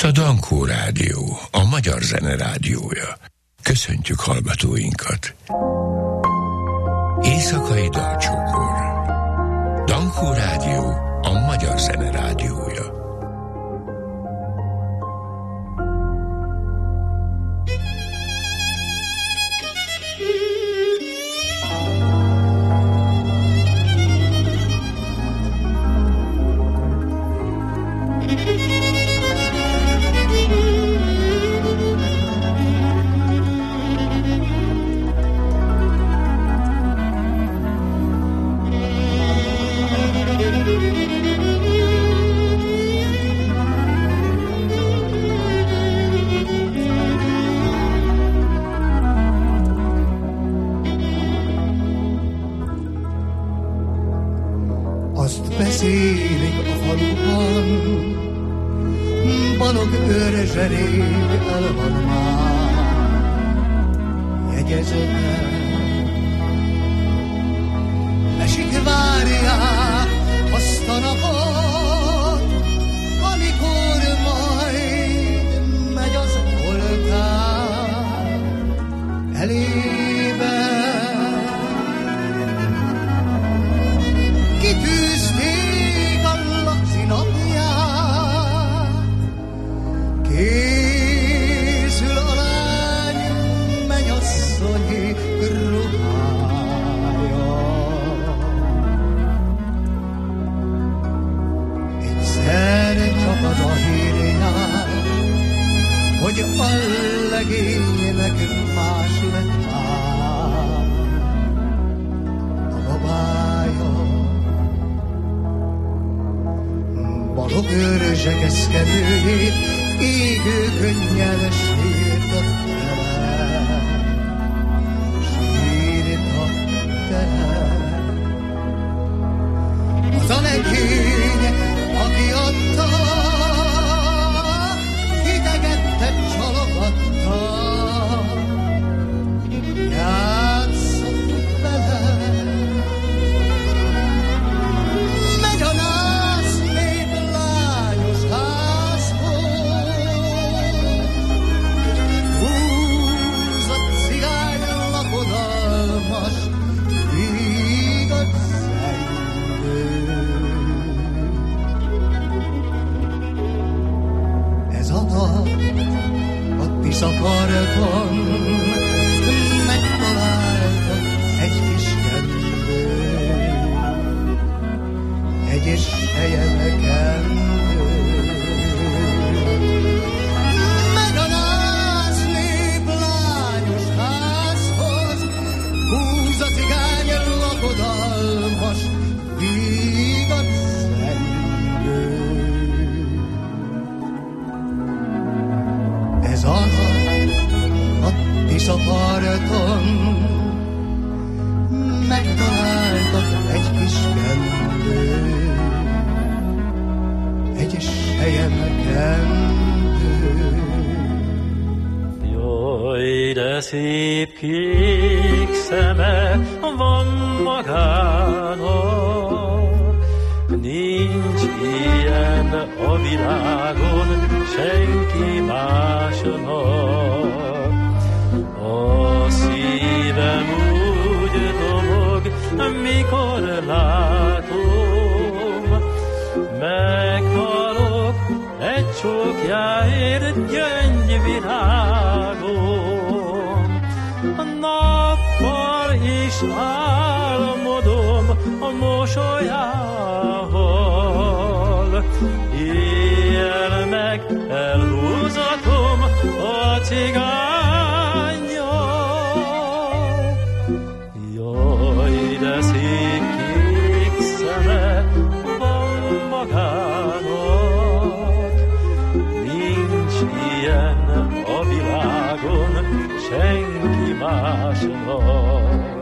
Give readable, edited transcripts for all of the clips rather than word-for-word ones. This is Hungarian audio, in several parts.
a Dankó Rádió, a magyar zene rádiója. Köszöntjük hallgatóinkat. Éjszakai dalcsokor. Dankó Rádió, a magyar zene rádiója. Azt beszélik a faluban, Balog őrzserég el van már jegyezve. Esik várják azt a napot, amikor majd megy az oltár elébe. Kitűzték a Laci napját, készül a lány mennyasszonyi ruhája. Egyszer csak az a hír jár, hogy a legénynek más lett már a babája. Balog őrzsekeszkedőjét égő könnyel sírtatta el. Az a legény, aki adta, hidegette, csalogatta, játszott vele. Megy a nász nép lányos házhoz, húz a cigány lakodalmas, vígat zengő. Ez a nap a Tisza-parton megtaláltak egy kis kendőt, egy selyemekendőt. Megy a nász nép lányos házhoz, húz a cigány lakodalmas, vígat zengő. Ez a nap a Tisza-parton megtaláltak egy kis kendőt, egy selyemkendőt. Jaj, de szép kék szeme van magának, nincs ilyen a világon senki másnak. A szívem úgy dobog, mikor látom, meghalok egy csókjáért gyöngyvirágom. Nappal is álmodom a mosolyával, éjjel meg elhúzatom a cigánnyal. Jaj, de szép kék szeme van magának, nincs ilyen a világon senki másnak.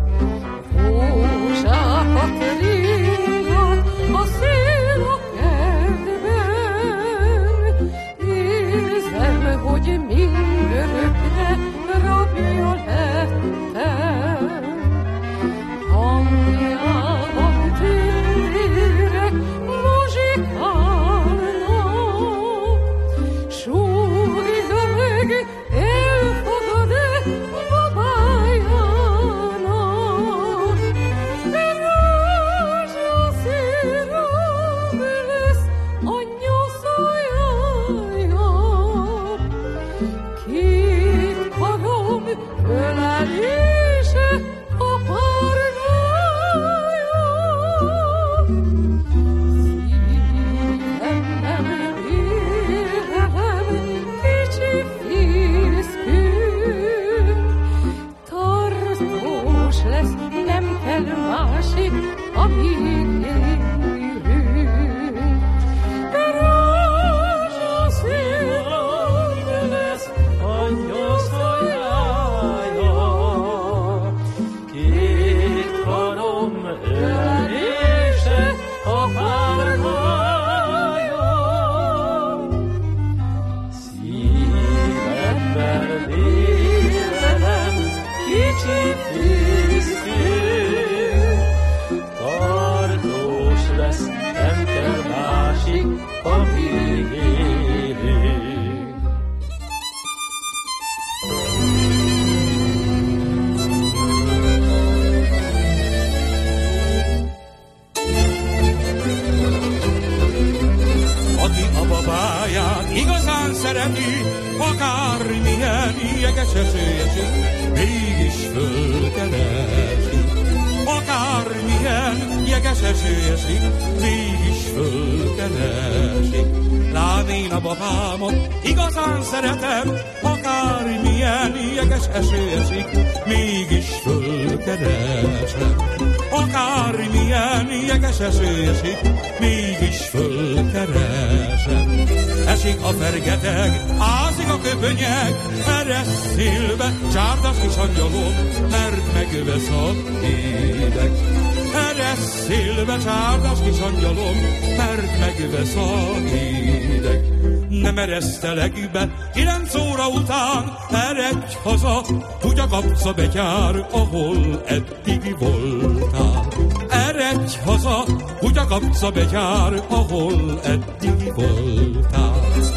Rózsákat ringat a szél a kertben, amíg élünk. Aki a babáját igazán szereti, akármilyen jeges eső esik, mégis fölkeresi. Akármilyen jeges eső esik, mégis fölkeresi. Lám én a babámat igazán szeretem, akármilyen jeges eső esik, mégis fölkeresem. Akármilyen jeges eső esik, mégis fölkeresem. Esik a fergeteg, ázik a köpönyeg, erre szélbe csárdas kis angyalom, mert megvesz a hideg. Erre szélbe csárdas kis angyalom, mert megvesz a hideg. Nem eresztelek be 9 óra után, eredj haza, úgy a kapca betyár, ahol eddig voltál. Eredj haza, úgy a kapca betyár, ahol eddig voltál.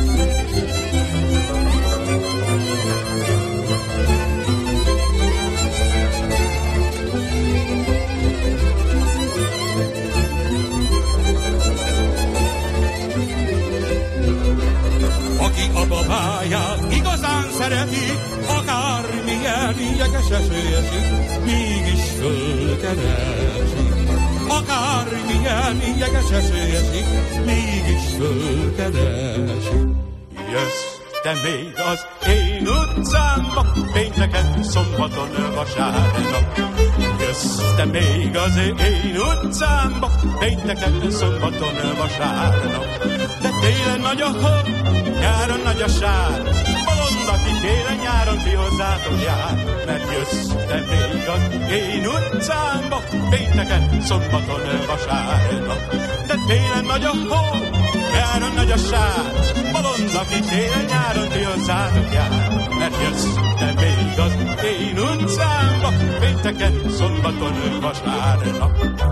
Aki a babáját igazán szereti, akármilyen jeges eső esik, mégis fölkeresi. Akármilyen jeges eső esik, mégis fölkeresi. Jössz te még az én utcámba, pénteken, szombaton, vasárnap. Jössz te még az én utcámba, pénteken, szombaton, vasárnap. De télen nagy a hó, nyáron nagy a sár, bolond, aki télen, nyáron ti hozzátok jár. Mert jössz te még az én utcámba, pénteken, szombaton, vasárnap. De télen nagy a hó, nyáron nagy a sár, bolond, aki télen, nyáron ti hozzátok jár. Mert jössz te még az én utcámba, pénteken, szombaton, vasárnap.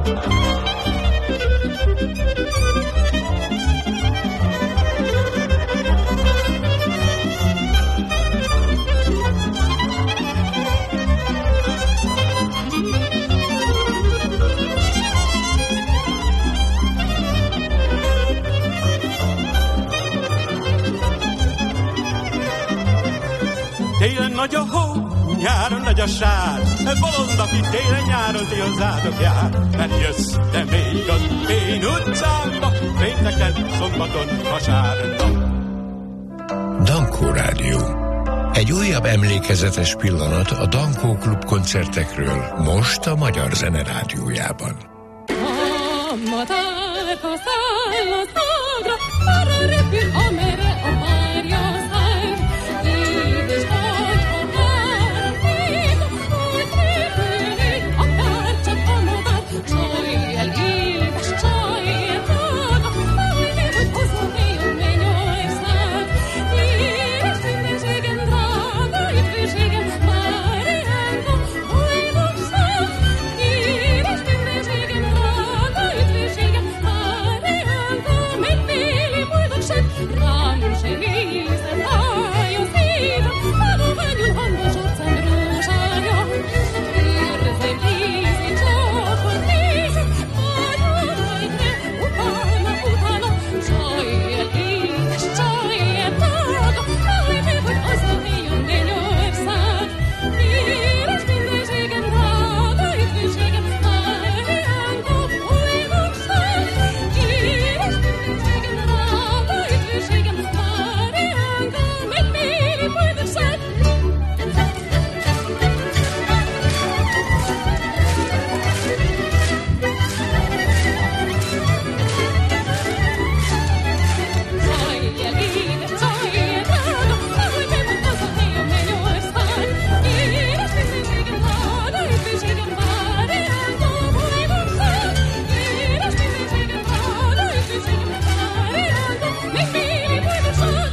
Télen nagy a hó, nyáron nagy a sár, bolond, aki télen, nyáron ti hozzátok jár. Mert jössz te még az én utcámba, pénteken, szombaton, vasárnap. Dankó Rádió. Egy újabb emlékezetes pillanat a Dankó Klub koncertekről, most a Magyar Zene Rádiójában. A madárka száll az ágra, arra repül, amerre a párja száll. Édes vagy, ha már ég, úgy repülni, akárcsak a madár. Csaj el, édes, csaj el, drága, fájni, hogy hazamélyön mennyország. Édes mindenségem, drága üdvösségem, már ilyenka boldogság. Édes mindenségem, drága üdvösségem, már ilyenka megbéli boldogság. Rám se nézed, állj a szívem, halományul hangos arcám rózsája. Érzem, ízi, csak a nézed, nagyon hajtne, utána, utána. Csaj el, édes, csaj el, drága, fájni, hogy hazamélyön mennyország. Édes mindenségem, drága üdvösségem, már ilyenka boldogság. Édes mindenségem, drága üdvösségem, már ilyenka megbéli boldogság. Csaj el, édes, csaj el, drága, fájni, hogy hazamélyön mennyország. Édes mindenségem, drága üdvösségem, már ilyenka boldogság. Édes mindenségem, drága üdvösségem, már ilyenka megbéli boldogság.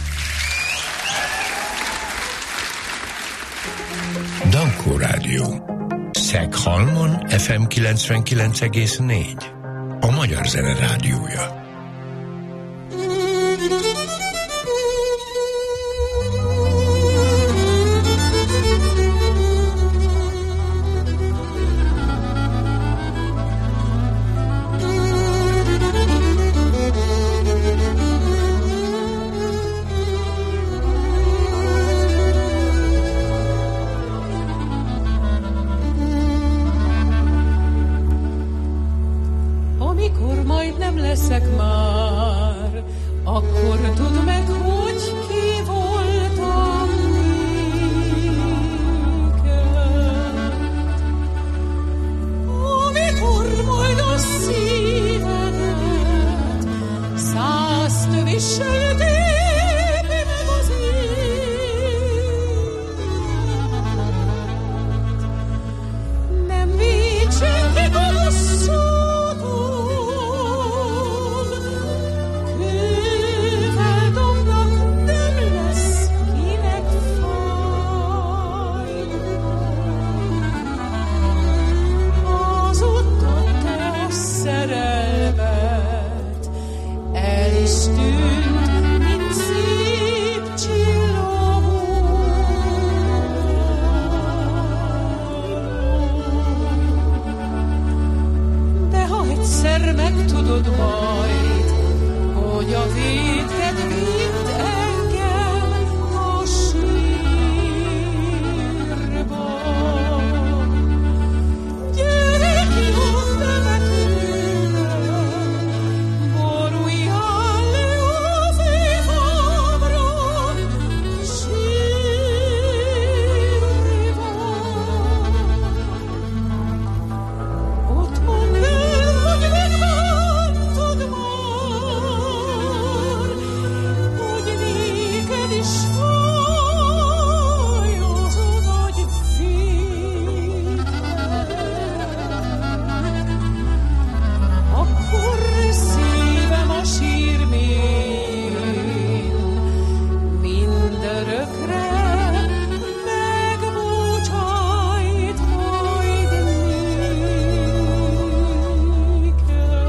Dankó Rádió. Szeghalmon FM 99,4. A Magyar Zene Rádiója. majd nem leszek már, akkor tudd meg, hogy ki voltam néked. Amikor majd a szívedet száz tövissel tépi meg az élet, nem véd senki gonoszul. Megtudod majd, hogy a vétked vitt engem a sírba. Gyere ki a temetőre, boruljál le az évamra, sírva. Ott mondd el, hogy megváltod már, hogy néked is fáj az a nagy vétked. Akkor szívem a sírmén mindörökre megbocsájt majd néked.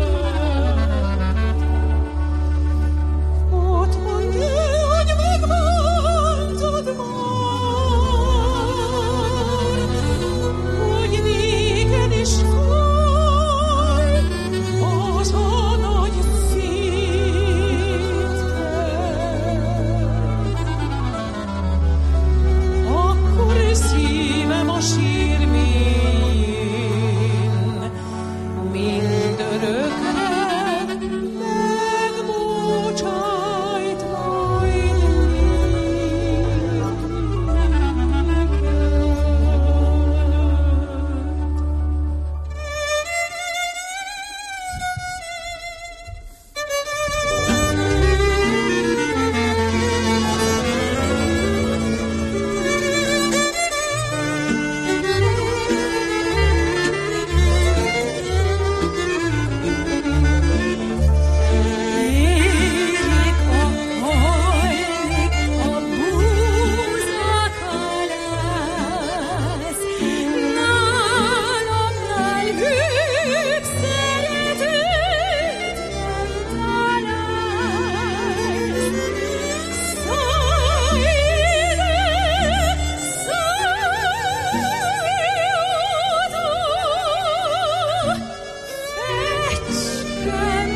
Ott mondd el, hogy megváltod már, hogy néked is fáj az a nagy vétked. Akkor szívem a sírmén mindörökre megbocsájt majd Érik a hajlik, a búzakalász, nálamnál hűbb szeretőt nem találsz. Szállj ide, szállj oda, fecske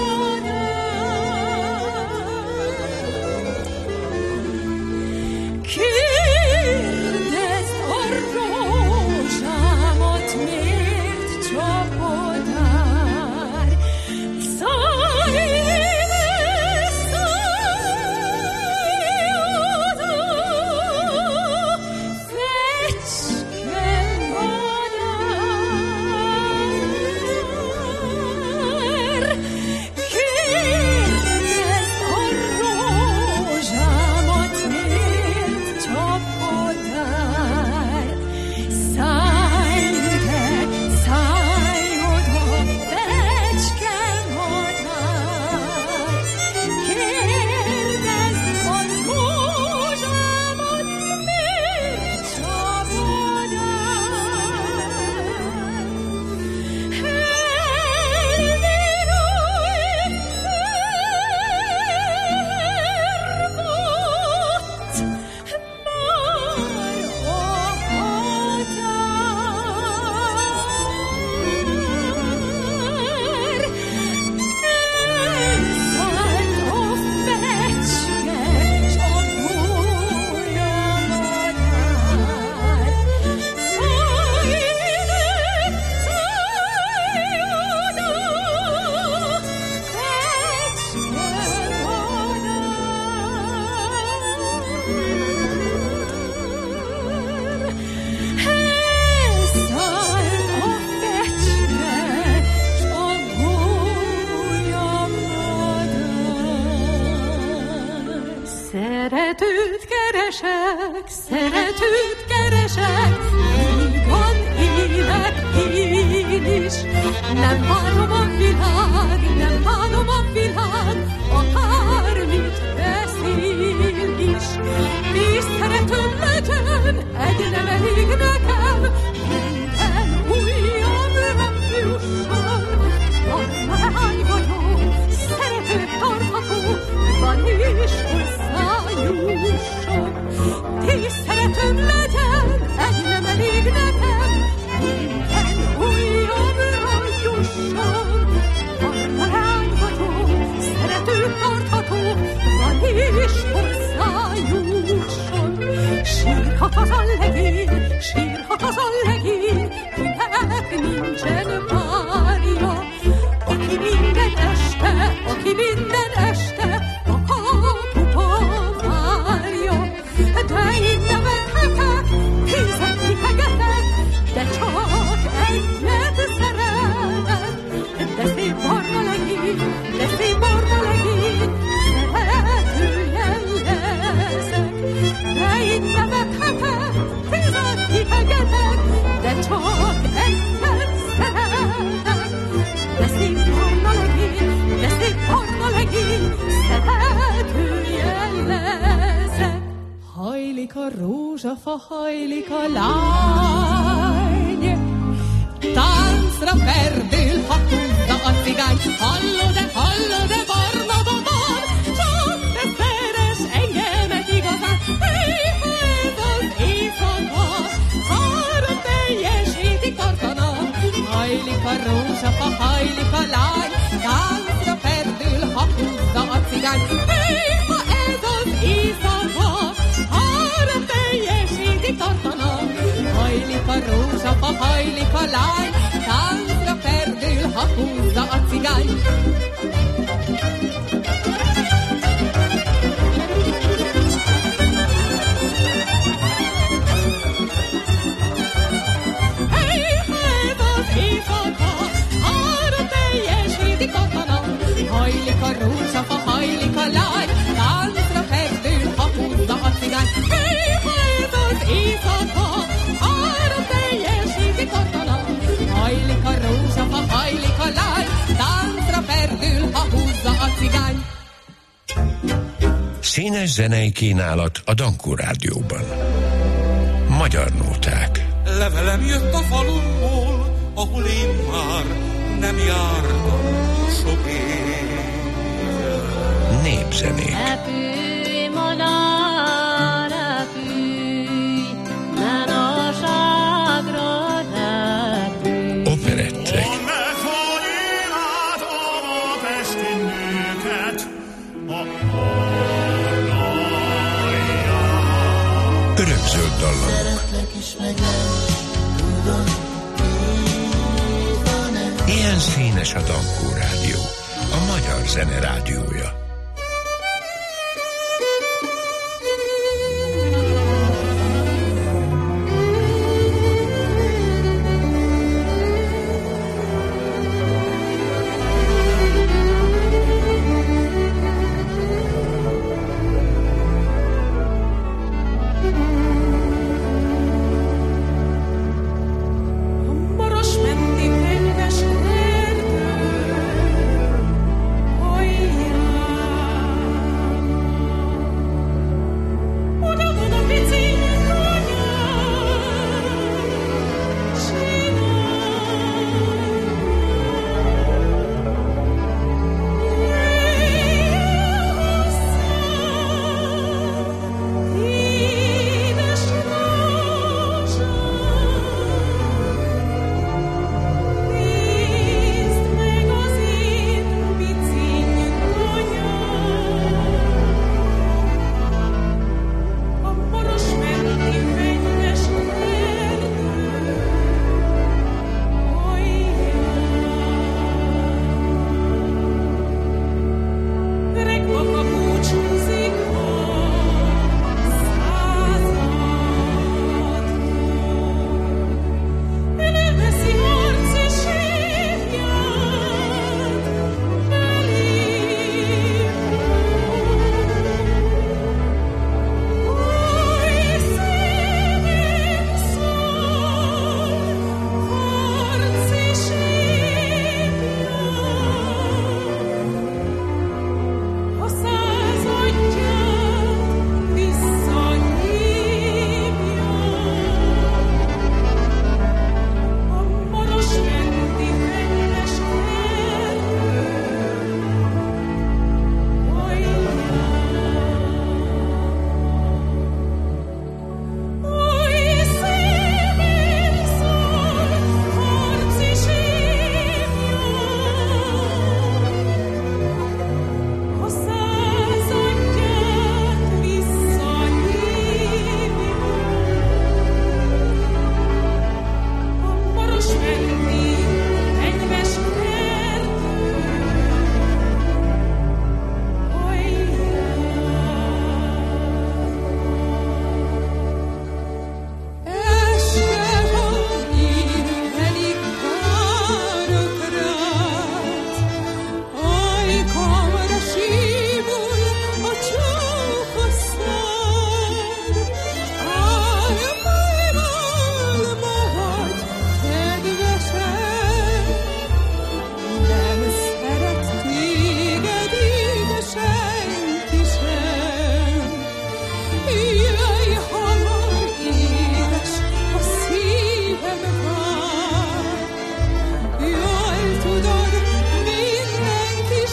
kérdezd a rózsámat, miért csapod ár? Szállj ide, szállj oda, fecske madár. Szeretőt keresek, vígan élek én is. Nem várom a világ, akármit beszél is. És szeretőm legyen, egy nem elég nekem, minden újabbra jusson. Bármány vagyok, szeretőt tartható, van is hozzájusson. És szeretőm legyen, egy nem elég nekem, minden újabbra jusson. Bármány vagyok, szeretőt tartható, van is hozzájusson. Sírhat az a legény, kinek nincsen párja. Aki minden este a kapuba várja. De én nevethetek, tízet kitegetek, de csak egyet szeretek. De szép barna legény, szeretője leszek. De én nevethetek, tízet kitegetek, de csak egyet szeretek. De szép barna legény, szeretője leszek. Hajlik a rózsafa, hajlik a lány, táncra perdül, ha húzza a cigány. Hallod-e, barna babám, csak te szeres engemet igazán. Ha ez az éjszaka, három teljesítik tartanak. Hajlik a rózsafa, hajlik a lány, táncra perdül, ha húzza a cigány. Ha ez az éjszaka, három teljesítik tartanak. Hajlik a rózsafa, hajlik a lány, táncra perdül, ha húzza a cigány. Hajlik a rózsafa, hajlik a lány, táncra perdül, ha húzza a cigány. Ha ez az éjszaka, három teljesítik tartanak. Hajlik a rózsafa, hajlik a lány, táncra perdül, ha húzza a cigány. Színes zenei kínálat a Dankó Rádióban. Magyar nóták. Levelem jött a falumból, ahol én már nem jártam sok éve. Népzenék. Repülj, madár, repülj, mennyországra repülj. Operettek. Örökzöld dallamok. Ilyen színes a Dankó Rádió, a magyar zene rádiója. Maros menti nedves erdő, hajjá!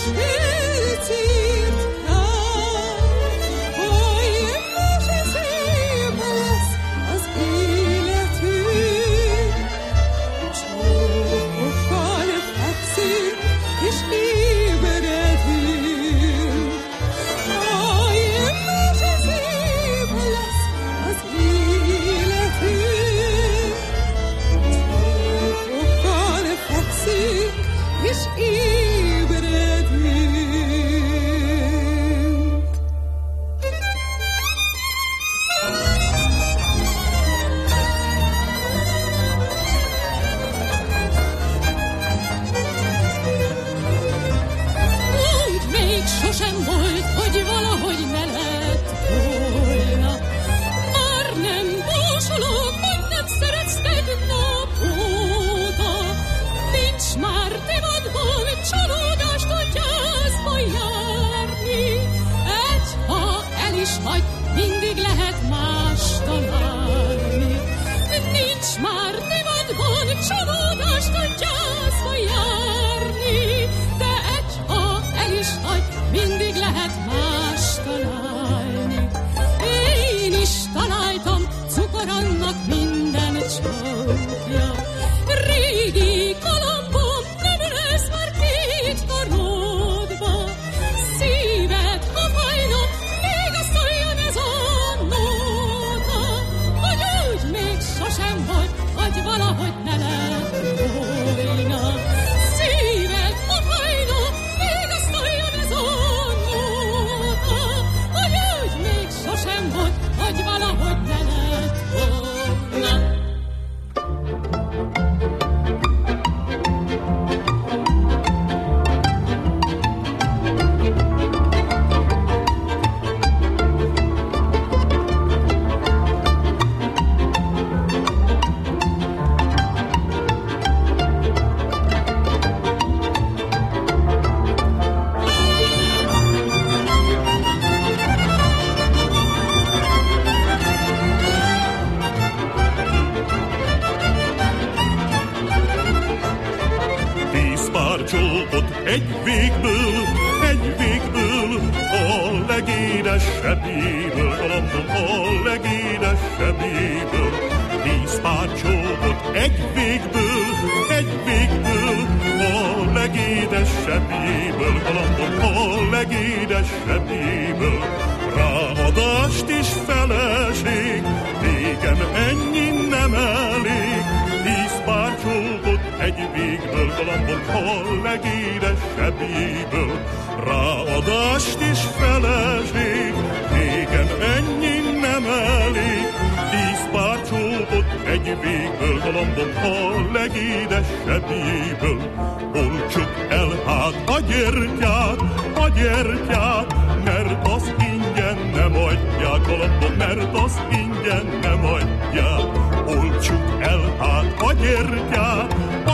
Egy végből, a legédesebbéből, galambom, a legédesebbéből. 10 pár csókot egy végből, a legédesebbéből, galambom, a legédesebbéből. Ráadást is feleség, nékem ennyi nem elég. 10 pár csókot egy végből, galambom, a legédesebbéből. Ráadást is feleség, nékem ennyi nem elég. 10 pár csókot egy végből, galambom, a legédesebbéből. Oltsuk el hát a gyertyát, mert az ingyen nem adják, galambom, mert az ingyen nem adják. Oltsuk el hát a gyertyát,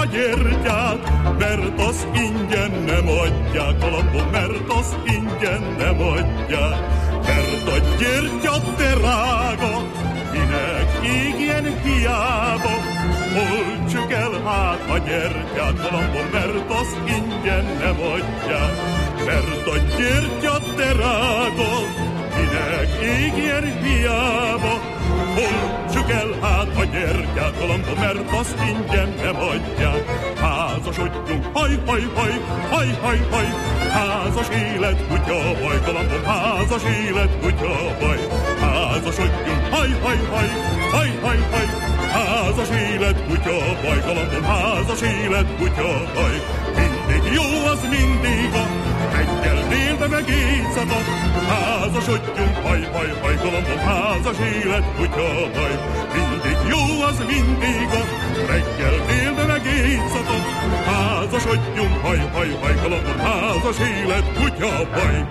mert az ingyen nem adják, galambom, mert az ingyen nem adják. Mert a gyertya drága, minek égjen hiába. Oltsuk el hát a gyertyát, galambom, mert az ingyen nem adják. Mert a gyertya drága, minek égjen hiába. Oltsuk el hát a gyertyát, galambom, mert azt ingyen nem adják. Házasodjunk, haj, házas élet, kutya baj, galambom, házas élet, kutya baj. Házasodjunk, haj, házas élet, kutya baj, galambom, házas élet, kutya baj. Mindig jó az mindig a reggel, délbe meg éjszaka. Házasodjunk, haj, galambom, házas élet, kutya baj. Mindig jó az mindig a reggel, délbe meg éjszaka. Házasodjunk, haj, galambom, házas élet, kutya baj.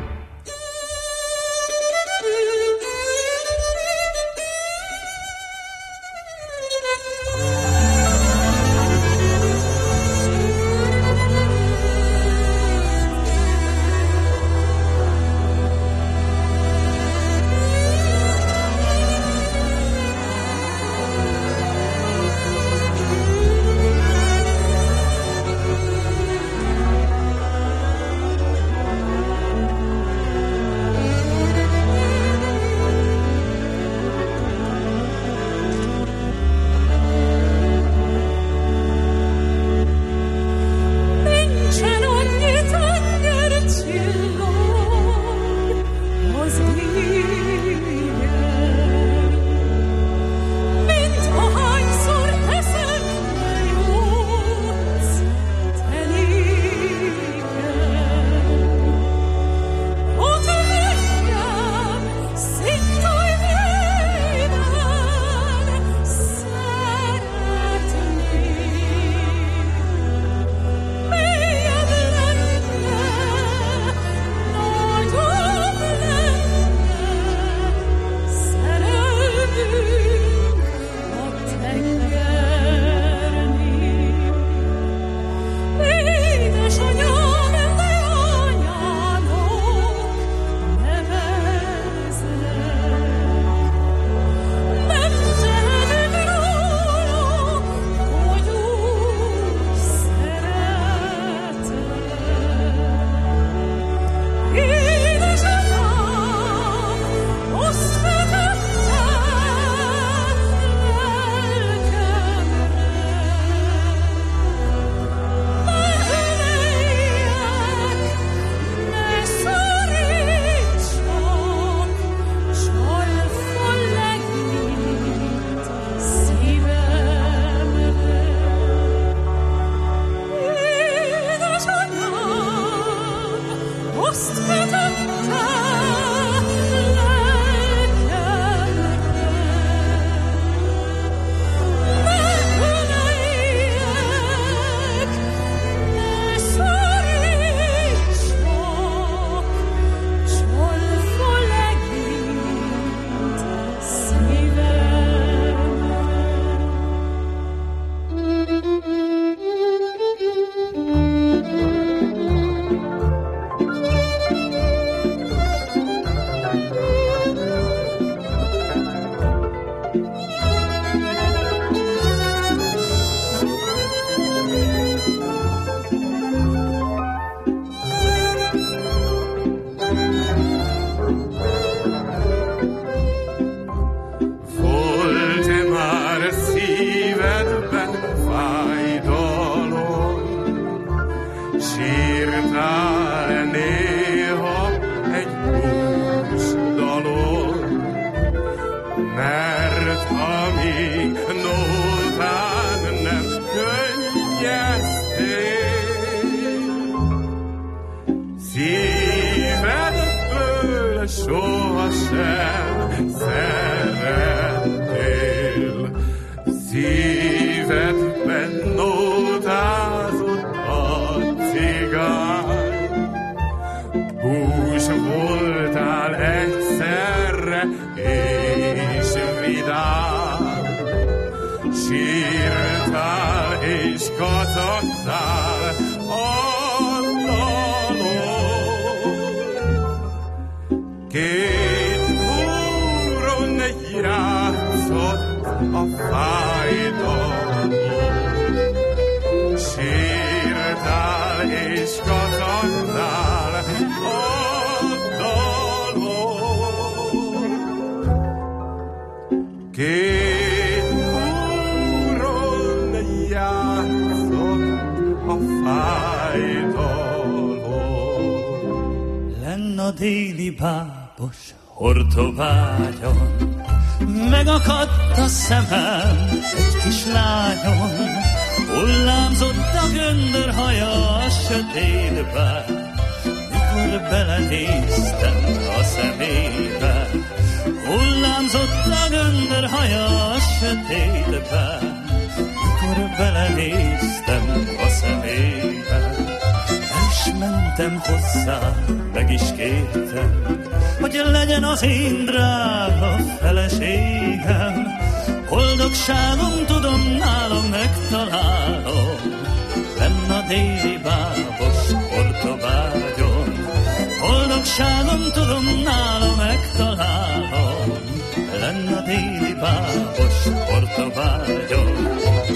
A déli bábos hortovágyon megakadt a szemem egy kis lányon, hullámzott a göndör haja a sötétbe, mikor belenéztem a szemébe. Hullámzott a göndör haja a sötétbe, mikor belenéztem a szemébe. És mentem hozzá, meg is kértem, hogy legyen az én drága feleségem. Boldogságom tudom, nálam megtalálom, lenn a déli bábos hortovágyon. Boldogságom tudom, nálam megtalálom, lenn a déli bábos hortovágyon.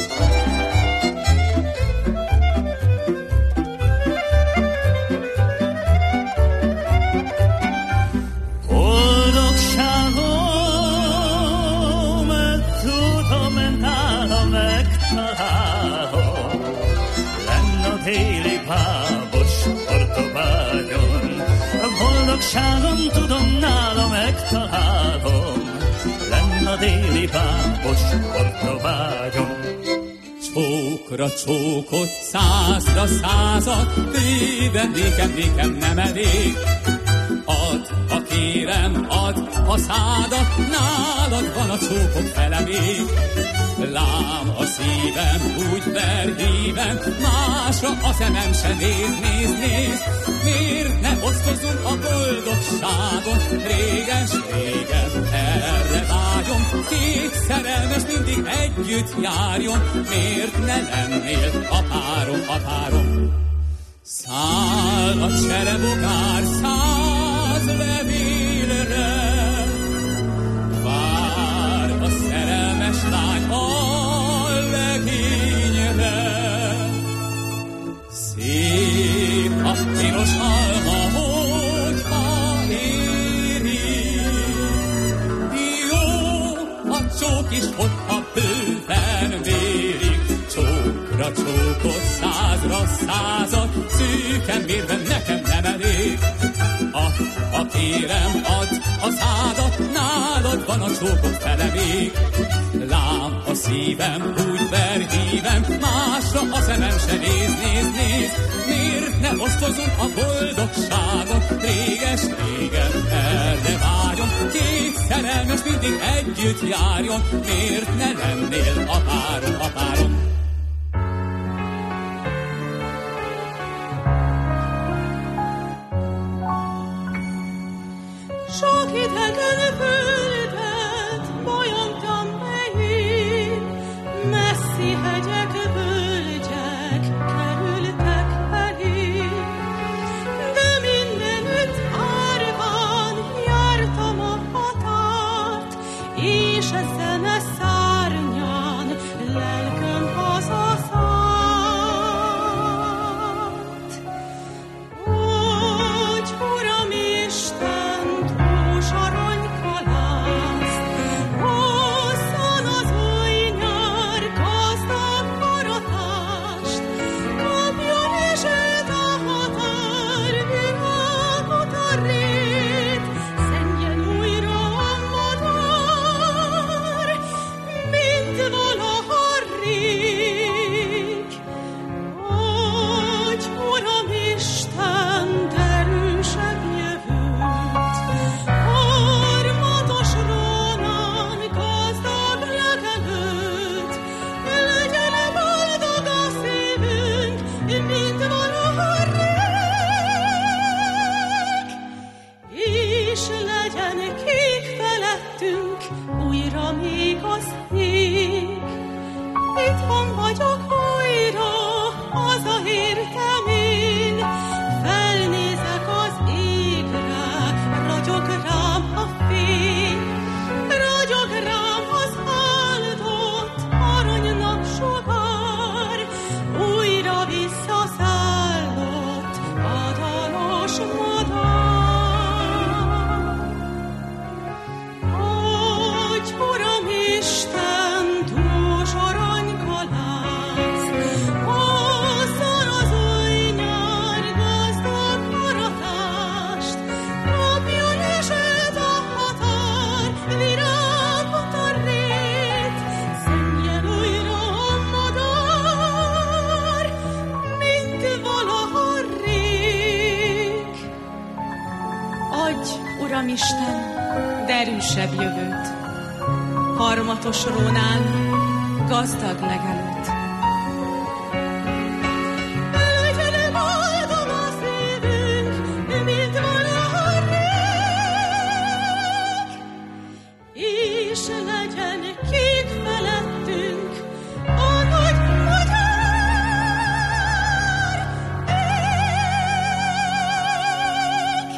Déli bábos hortovágyon, boldogságom tudom, nála megtalálom, lenn a déli bábos hortovágyon. Csókra csókot, százra százat, bőven nékem nem elég. Add, ha kérem, add a szádat, nálad van a csókok fele még. Lám a szívem, úgy verhívem, másra a szemem se néz. Miért ne osztozunk a boldogságon? Régen, erre vágyom, két szerelmes mindig együtt járjon. Miért ne lennél a párom? Száll a cserebogár 100 levélre, vár a szerelmes lány a legényre. Szép a piros alma, hogyha éri, jó a csók is, hogyha bőven vérik. Csókra csókot, százra százat, szűken mérve nekem nem elég. Ha kérem, add a szádat, nálad van a csókok fele még. Lám a szívem, úgy verhívem, másra a szemem se néz. Miért ne osztozunk a boldogságon? mindig együtt járjon, miért ne lennél a párom? Sok idegen földet bolyongtam be én, messzi hegyek, völgyek kerültek elém, de mindenütt árván jártam a határt, és a zene szárnyán lelkem hazaszállt. Hogy Uram Isten, dús aranykalász, hozzon az új nyár gazdag aratást, kapjon is őt a határ, világot a rét, szenjen újra a madár, mint valaha rég. Hogy Uram Isten, derűsebb jövőt, harmatos rónán gazdag legelőt, legyen boldog a szívünk, mint valaha rég, és legyen kék felettünk újra még az ég. Itthon vagyok újra, hazaértem én, felnézek az égre, ragyog rám a fény, ragyog rám az áldott aranynapsugár, újra visszaszállott a dalos madár. Hogy Uram Isten, dús aranykalász, hozzon az új nyár gazdag aratást, kapjon is őt a határ, virágot a rét, szenjen újra a madár, mint valaha rég. Adj, Uram Isten, derűsebb jövőt, harmatos rónán gazdag legelőt. Legyen boldog a szívünk, mint valaha rég, és legyen kék felettünk a nagy madár ég.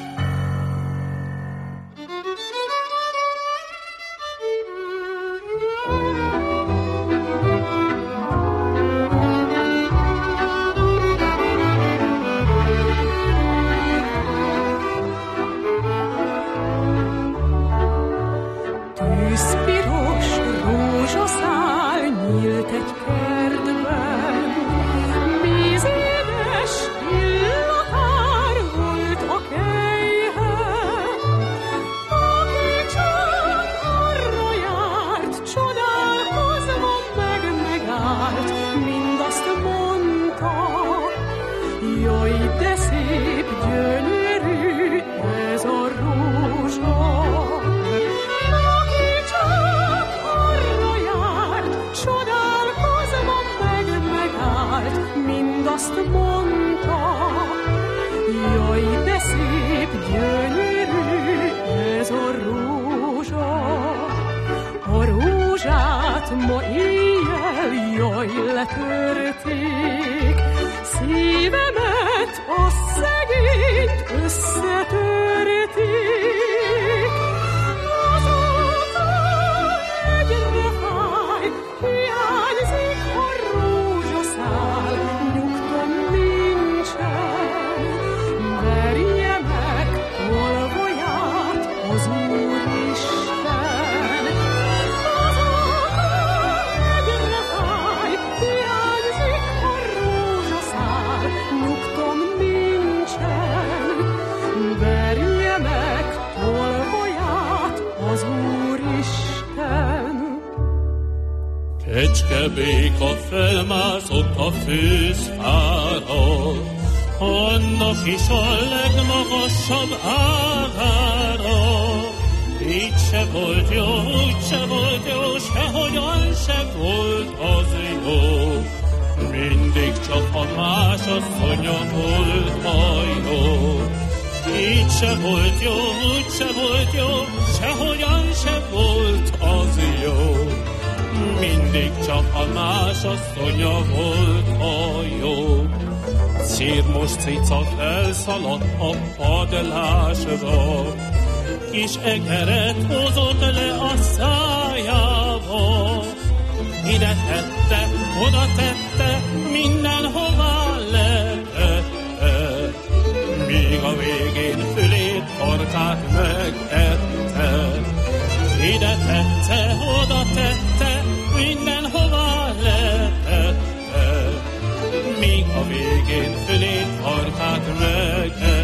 Tűzpiros rózsaszál nyílt egy kertben, vízédes illatár volt a kelyhe. Aki csak arra járt, csodálkozva megállt, mindazt mondta, jaj, de szép, gyönyörű ez a rózsa. Aki csak arra járt, csodálkozva megállt, mindazt mondta, jaj, de szép, gyönyörű ez a rózsa. A rózsát ma éjjel, jaj, letörték, szívemet, a szegényt összetörték. Azóta egyre fáj, hiányzik a rózsaszál, nyugtom nincsen, verje meg tolvaját az Úristen. Azóta egyre fáj, hiányzik a rózsaszál, nyugtom nincsen, verje meg tolvaját az Úristen. Kecskebéka felmászott a főzfára, annak is a legmagasabb ágára, így se volt jó, úgy se volt jó, sehogyan se volt az jó. Mindig csak a más asszonya volt a jó. Így se volt jó, úgy se volt jó, sehogyan se volt az jó. Mindig csak a más asszonya volt a jó. Círmos cica felszaladt a padlásra, kis egeret hozott le a szájába. Ide tette, oda tette, mindenhová letette, míg a végén fülét, farkát megette. Ide tette, oda tette, mindenhová letette, míg a végén fülét, farkát megette.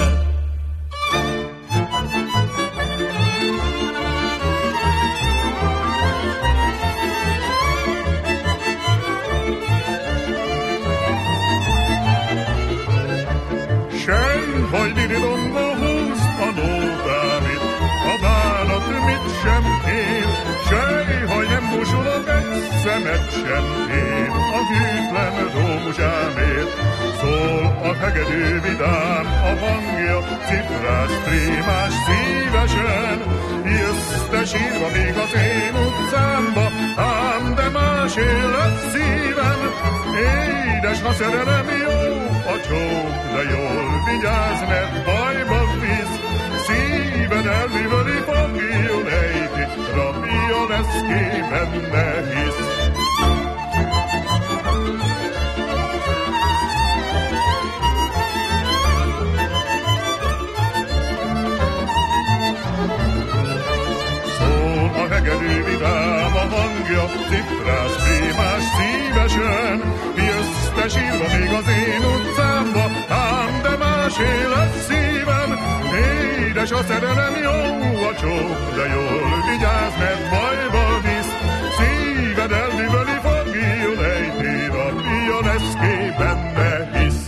Vagy diridomba húzt a nótámit, a bánat mit sem ér, sej, hogy nem busulok egy szemet sem én, a hűtlen rózsámért. Szól a hegedű vidám, a hangja cifrás, trémás szívesen, jössz te sírva még az én utcámba, ám de másé lesz szívem. Édes, ha szerelem jó, a csók, de jól vigyázz, mert bajba visz. Szíved elműveli fog, jól ejti, rabja lesz ki benne hisz. Szól a hegedű vidám, a hangja cifrás, prémás szívesen, jössz te sírva még az én utcámba, ám de másé lesz szívem. Édes, a szerelem jó, a csók, de jól vigyázz, mert bajba visz. Szíved elműveli fog, jól ejti, rabja lesz ki benne hisz.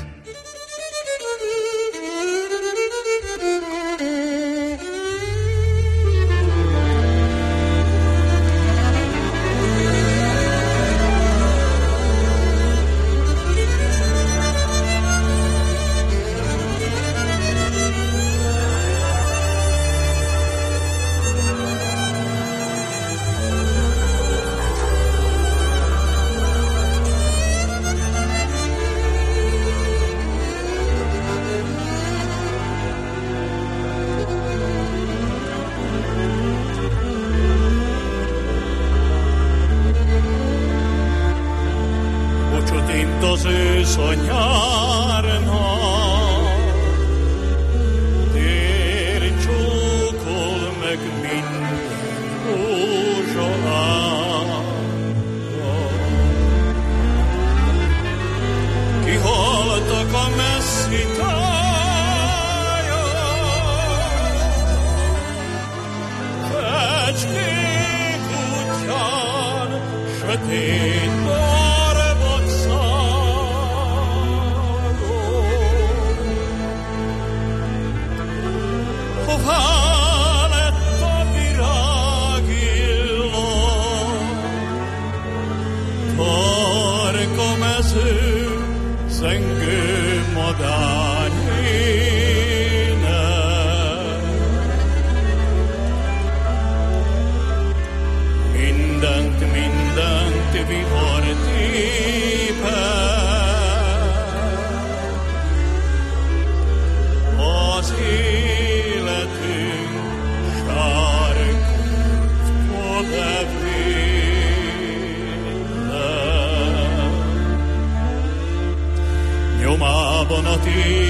Az ősz a nyárnak, tér csókol meg minden rózsa ága. Kihaltak a messzi tájak, fecskék útján, sötét hová lett a virágillat, tarka mező, zengő madány ének. Mindent vihar tépel, az nyomában a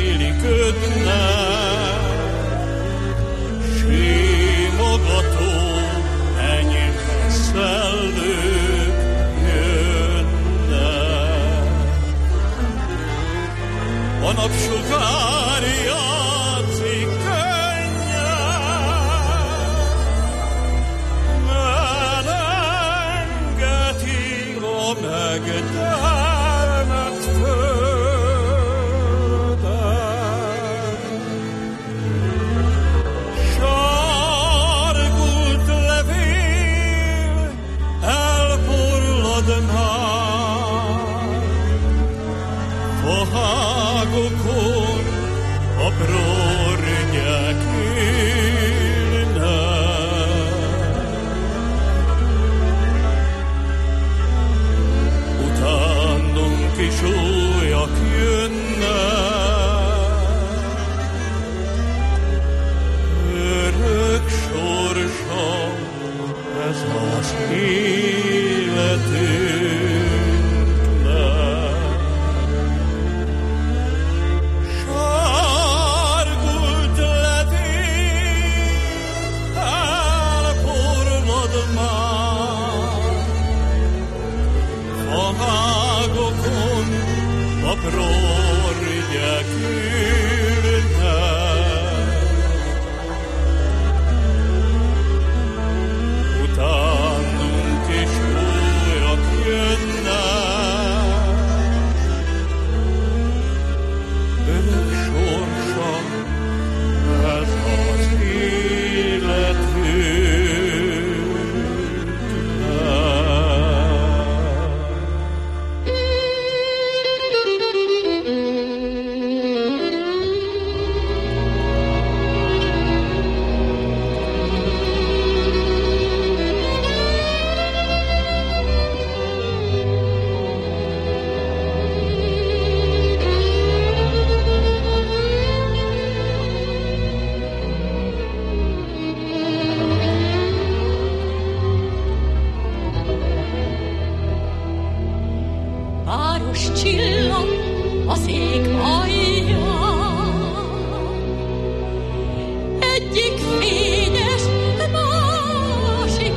egyik fényes, másik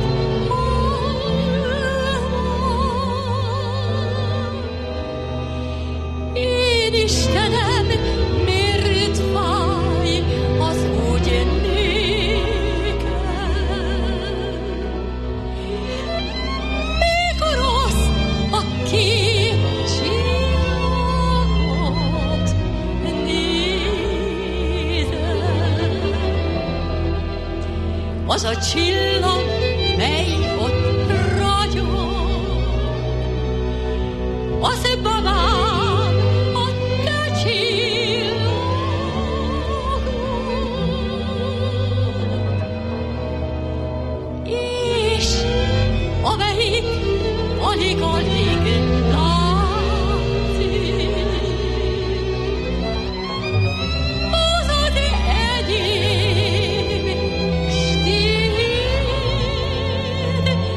én Istenem, miért fáj az úgy nékem? Mikor rossz a két csillagot nézem, az a csillag, mely ott ragyog, az babám, a te csillagod, és amelyik alig-alig látszik, az az enyém stíl.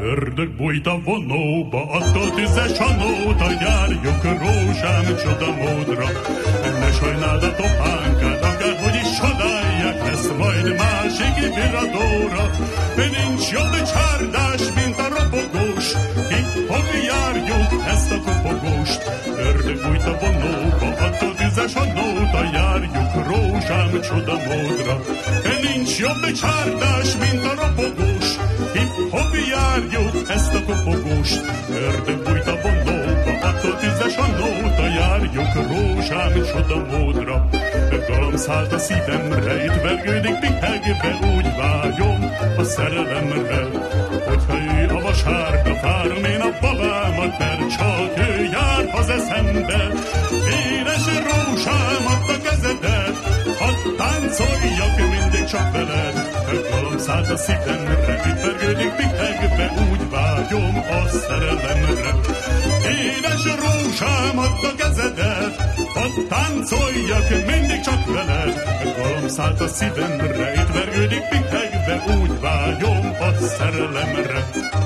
Ördög bújt a vonóba, attól tüzes a nóta, járjuk rózsám csoda módra. Ne sajnáld a topánkát, akárhogy is csodálják, lesz majd másik viradóra. Nincs jobb csárdás, mint a ropogós, hip-hop járjuk ezt a kopogóst. Ördög bújt a vonóba, attól tüzes a nóta, járjuk rózsám csoda módra. Nincs jobb csárdás, mint a ropogós, hip-hop járjuk ezt a kopogóst. Ördög bújt a vonóba, attól tüzes a nóta, járjuk rózsám csoda módra. Galamb szállt a szívemre, itt vergődik pihegve, úgy vágyom a szerelemre. Hogyha ő a vasárnap, várom én a babámat, mert csak ő jár az eszembe. Édes rózsámat a kezedet, hadd táncoljak mindig csak veled. Galamb szállt a szívemre, itt vergődik pihegve, úgy vágyom a szerelemre. Édes rózsámat a kezedet, hadd táncoljak mindig csak veled. Galamb szállt a szívemre, itt vergődik pihegve, úgy vágyom a szerelemre.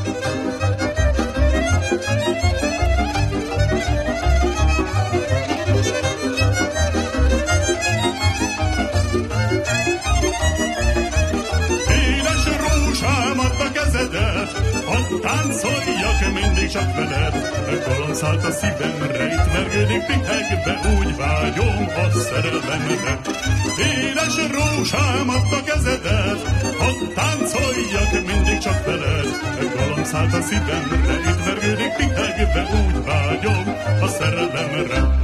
Hadd táncoljak mindig csak veled. Galamb szállt a szívemre, itt vergődik pihegve, úgy vágyom a szerelemre. Édes rózsám, add a kezedet, hadd táncoljak mindig csak veled. Galamb szállt a szívemre, itt vergődik pihegve, úgy vágyom a szerelemre.